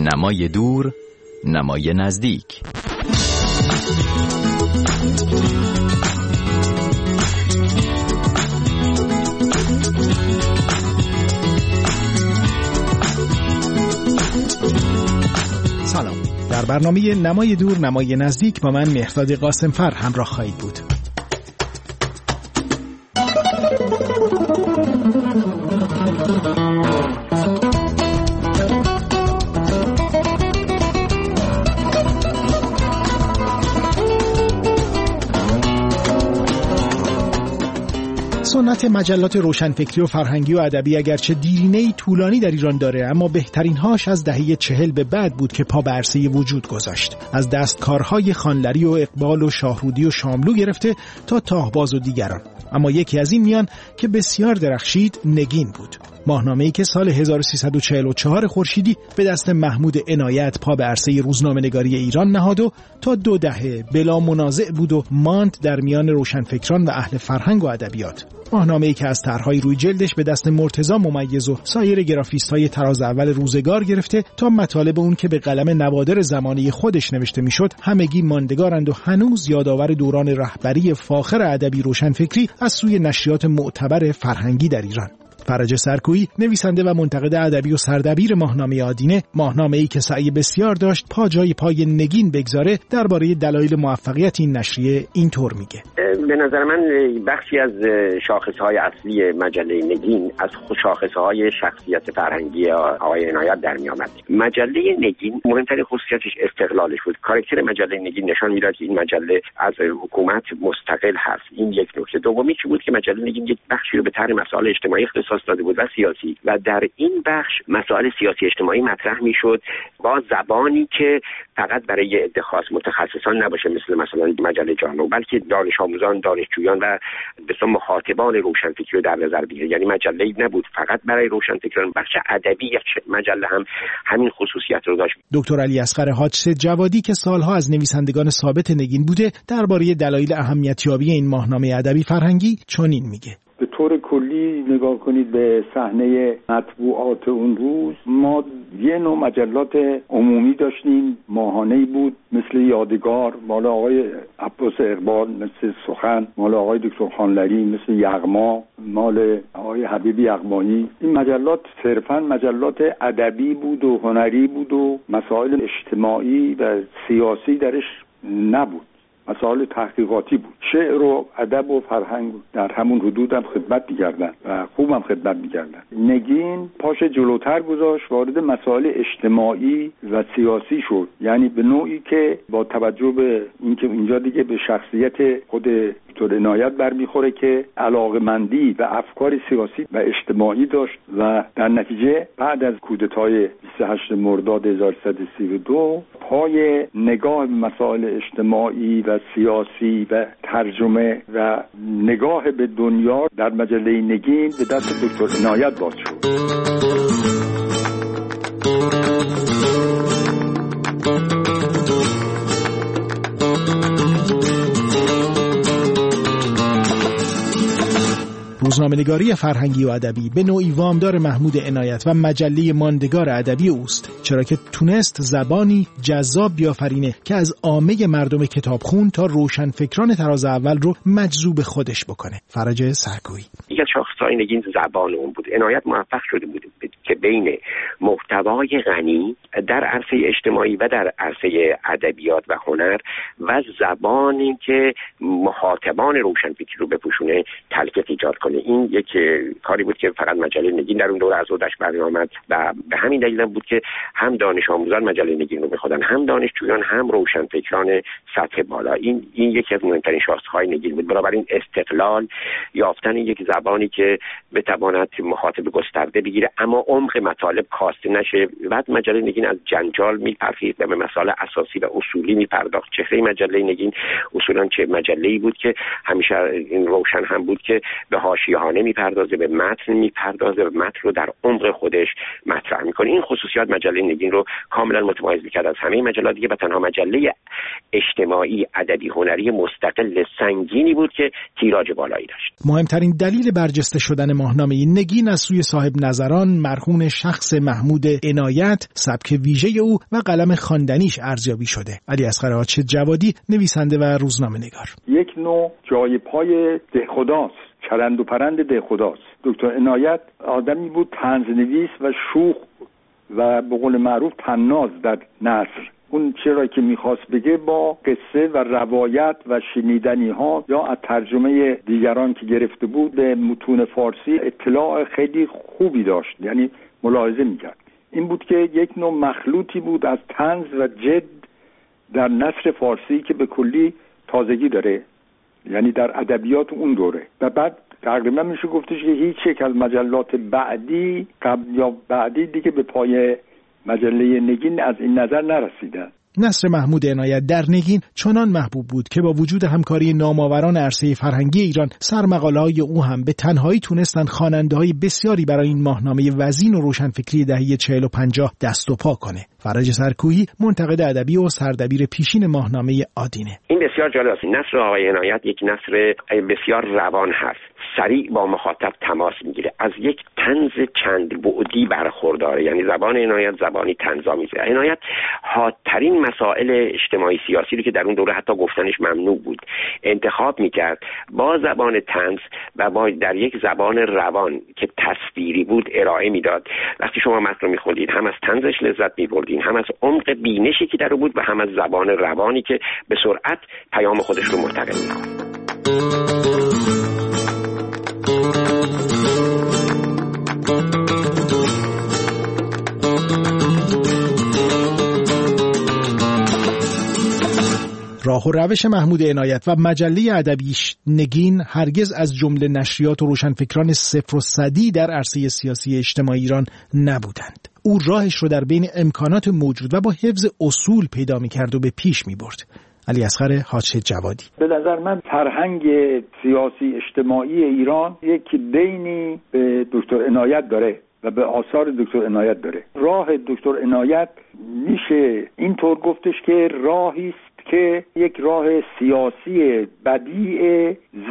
نمای دور، نمای نزدیک. سلام. در برنامه نمای دور، نمای نزدیک با من مهرداد قاسمفر همراه خواهید بود. سنت مجلات روشنفکری و فرهنگی و ادبی اگرچه دیرینه‌ای طولانی در ایران داره، اما بهترین‌هاش از دهه 40 به بعد بود که پا به عرصه وجود گذاشت. از دستکارهای خانلری و اقبال و شاهرودی و شاملو گرفته تا تاهباز و دیگران. اما یکی از این میان که بسیار درخشید نگین بود. ماهنامه‌ای که سال 1344 خورشیدی به دست محمود عنایت پا به عرصه روزنامه‌نگاری ایران نهاد و تا 2 دهه بلا منازع بود و ماند در میان روشنفکران و اهل فرهنگ و ادبیات. ماهنامه‌ای که از طرح‌های روی جلدش به دست مرتضی ممیز و سایر گرافیست‌های طراز اول روزگار گرفته تا مطالب اون که به قلم نوادر زمانه خودش نوشته میشد همگی ماندگارند و هنوز یادآور دوران رهبری فاخر ادبی روشنفکری از سوی نشریات معتبر فرهنگی در ایران. فرج سرکویی، نویسنده و منتقد ادبی و سردبیر ماهنامه آدینه، ماهنامه‌ای که سعی بسیار داشت پا جای پای نگین بگذاره، درباره دلایل موفقیت این نشریه اینطور میگه: به نظر من بخشی از شاخص‌های اصلی مجله نگین از شاخص‌های شخصیت فرهنگی آقای عنایت در می‌آمد. مجله نگین مهمترین خصوصیتش استقلالش بود. کاراکتر مجله نگین نشان می‌داد که این مجله از حکومت مستقل هست. این یک نکته. دومی چی بود که مجله نگین یک بخشی رو به طرح مسائل اجتماعی اختصاص داده بود و سیاسی، و در این بخش مسائل سیاسی اجتماعی مطرح می‌شد با زبانی که فقط برای عده خاص متخصصان نباشه مثلا مجله جانو، بلکه دانش آموزان، دانشجویان و به مخاطبان روشنفکری رو در نظر بگیره. یعنی مجله‌ای نبود فقط برای روشنفکران، بخش ادبی مجله هم همین خصوصیت رو داشت. دکتر علی اصغر حاج جوادی که سالها از نویسندگان ثابت نگین بوده، درباره دلایل اهمیت یابی این ماهنامه ادبی فرهنگی چنین میگه: به طور کلی نگاه کنید به صحنه مطبوعات اون روز، ما یه نوع مجلات عمومی داشتیم، ماهانه‌ای بود مثل یادگار مال آقای عباس اقبال، مثل سخن مال آقای دکتر خانلری، مثل یغما مال آقای حبیب یغمایی. این مجلات صرفاً مجلات ادبی بود و هنری بود و مسائل اجتماعی و سیاسی درش نبود، مسائل تحقیقاتی بود. شعر و ادب و فرهنگ در همون حدود هم خدمت می‌کردن و خوبم خدمت می‌کردن. نگین پاش جلوتر گذاشت، وارد مسائل اجتماعی و سیاسی شد، یعنی به نوعی که با توجه به اینکه اینجا دیگه به شخصیت خود دکتر عنایت برمیخوره که علاقه‌مندی و افکار سیاسی و اجتماعی داشت و در نتیجه بعد از کودتای 28 مرداد 1332 پای نگاه به مسائل اجتماعی و سیاسی و ترجمه و نگاه به دنیا در مجله نگین به دست دکتر عنایت باز شد. روزنامه‌نگاری فرهنگی و ادبی به نوعی وامدار محمود عنایت و مجله ماندگار ادبی اوست، چرا که تونست زبانی جذاب بیافرینه که از عامه مردم کتابخون تا روشنفکران طراز اول رو مجذوب خودش بکنه. فرج سرکویی: یکی از شاخص‌های نگین زبان اون بود. عنایت موفق شده بود که بین محتوای غنی در عرصه اجتماعی و در عرصه ادبیات و هنر و زبانی که مخاطبان روشنفکری رو بپوشونه تلفیق ایجاد کنه. این یک کاری بود که فقط مجله نگین در اون دوره از خودش برآمد و به همین دلیل بود که هم دانش آموزان مجله نگین رو می‌خواستن، هم دانشجویان، هم روشنفکران سطح بالا. این یکی از مهمترین شاخص‌های نگین بود. بنابراین استقلال، یافتن یک زبانی که بتواند مخاطب گسترده بگیره اما عمق مطالب کاسته نشه. بعد مجله نگین از جنجال می‌پرسید و به مسائل اساسی و اصولی می‌پرداخت. چهره مجله نگین اصولاً چه مجله‌ای بود که همیشه این روشن هم بود که به حاشیه‌انه میپردازه، به متن میپردازه و متن رو در عمق خودش مطرح میکنه. این خصوصیات مجله نگین رو کاملا متمایز میکرد از همه مجلات دیگه و تنها مجله اجتماعی ادبی هنری مستقل سنگینی بود که تیراژ بالایی داشت. مهمترین دلیل برجسته شدن ماهنامه نگین از سوی صاحب نظران مرهون شخص محمود عنایت، سبک ویژه او و قلم خواندنیش ارزیابی شده. علیاصغر حاج جوادی، نویسنده و روزنامه‌نگار. یک نوع جای پای دهخداست، چرند و پرند دهخداست. دکتر عنایت آدمی بود طنزنویس و شوخ و به قول معروف طناز در نثر. اون چرا که میخواست بگه با قصه و روایت و شنیدنی ها یا از ترجمه دیگران که گرفته بود به متون فارسی اطلاع خیلی خوبی داشت، یعنی ملاحظه میکرد. این بود که یک نوع مخلوطی بود از طنز و جد در نثر فارسی که به کلی تازگی داره، یعنی در ادبیات اون دوره. و بعد تقریبا میشه گفتش که هیچ یک از مجلات بعدی قبل یا بعدی دیگه به پای مجله نگین از این نظر نرسیدن. نثر محمود عنایت در نگین چنان محبوب بود که با وجود همکاری نامآوران عرصه فرهنگی ایران، سرمقاله‌های او هم به تنهایی تونستند خواننده‌های بسیاری برای این ماهنامه وزین و روشنفکری دهه 40 و 50 دست و پا کنه. فرج سرکویی، منتقد ادبی و سردبیر پیشین ماهنامه آدینه. این بسیار جالب است. نثر آقای عنایت یک نثر بسیار روان هست، سریع با مخاطب تماس میگیره، از یک طنز چند بعدی برخورداره، یعنی زبان عنایت زبانی طنزآمیزه. عنایت حادترین مسائل اجتماعی سیاسی رو که در اون دوره حتی گفتنش ممنوع بود انتخاب میکرد، با زبان طنز و با در یک زبان روان که تصویری بود ارائه میداد. وقتی شما متن رو میخوندید هم از طنزش لذت میبردین، هم از عمق بینشی که در بود و هم از زبان روانی که به سرعت پیام خودش رو منتقل میکنه. راه و روش محمود عنایت و مجله ادبیش نگین هرگز از جمله نشریات و روشنفکران صفر و صدی در عرصه سیاسی اجتماعی ایران نبودند. او راهش رو در بین امکانات موجود و با حفظ اصول پیدا می‌کرد و به پیش می‌برد. علیاصغر حاج جوادی: به نظر من فرهنگ سیاسی اجتماعی ایران یک دینی به دکتر عنایت داره و به آثار دکتر عنایت داره. راه دکتر عنایت میشه اینطور گفتش که راهی است که یک راه سیاسی بدیع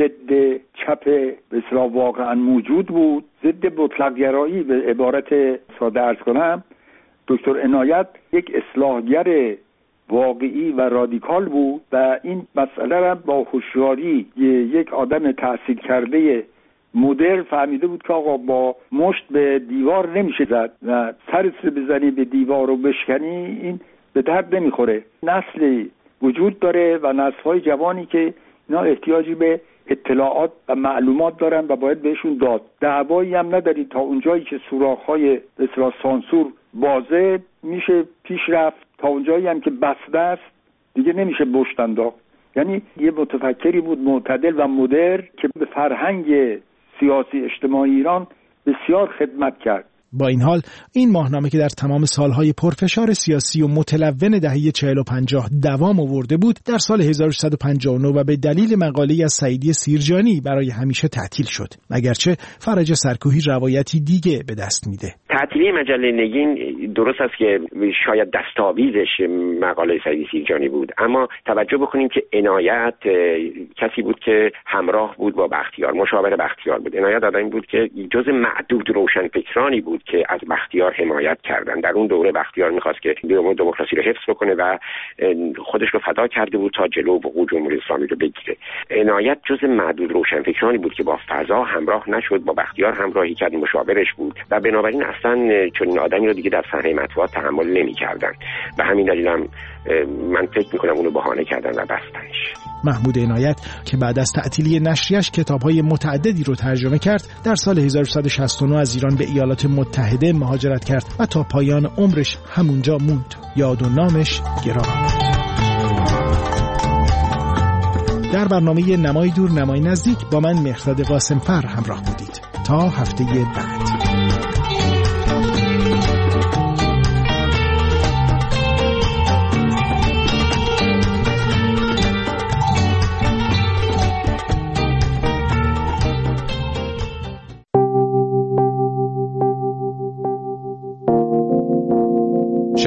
ضد چپ به اصطلاح واقعا موجود بود، ضد مطلق گرایی. به عبارت ساده عرض کنم، دکتر عنایت یک اصلاحگر واقعی و رادیکال بود و این مسئله را با هوشیاری یک آدم تحصیل کرده مدرن فهمیده بود که آقا با مشت به دیوار نمیشه زد و سرت رو بزنی به دیوار رو بشکنی، این به درد نمیخوره. نسلی وجود داره و نسل‌های جوانی که اینا احتیاجی به اطلاعات و معلومات دارن و باید بهشون داد. دعوایی هم نداری تا اونجایی که سوراخ‌های به اصطلاح سانسور بازه میشه پیش رفت، تا اونجایی هم که بسته است دیگه نمیشه پشت انداخت. یعنی یه متفکری بود معتدل و مدرن که به فرهنگ سیاسی اجتماعی ایران بسیار خدمت کرد. با این حال این ماهنامه که در تمام سالهای پرفشار سیاسی و متلون دهه 40 و 50 دوام آورده بود، در سال 1359 و به دلیل مقاله‌ای از سعیدی سیرجانی برای همیشه تعطیل شد. اگرچه فرج سرکویی روایتی دیگه به دست میده. تعطیلی مجله نگین درست است که شاید دستاویزش مقاله سعیدی سیرجانی بود، اما توجه بکنیم که عنایت کسی بود که همراه بود با بختیار، مشاور بختیار بود. عنایت آدمی بود که جز معدود روشنفکرانی بود که از بختیار حمایت کردن. در اون دوره بختیار می‌خواست که دموکراسی رو حفظ بکنه و خودش رو فدا کرده بود تا جلو وقوع جمهوری اسلامی رو بگیره. عنایت جز معدود روشنفکرانی بود که با فضا همراه نشد، با بختیار همراهی کرد، مشاورش بود و بنابراین اصلا چنین آدمی رو دیگه در صحنه مطبوعات تحمل نمی‌کردن و همین دلیل هم من فکر می‌کنم اونو بهانه کردن و بستنش. محمود عنایت که بعد از تعطیلی نشریه‌اش کتاب‌های متعددی رو ترجمه کرد، در سال 1369 از ایران به ایالات متحده مهاجرت کرد و تا پایان عمرش همونجا موند. یاد و نامش گرامی. در برنامه نمای دور نمای نزدیک با من مهرداد قاسم‌فر همراه بودید. تا هفته بعد.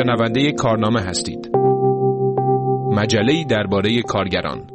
شنونده کارنامه هستید. مجله‌ای درباره کارگران.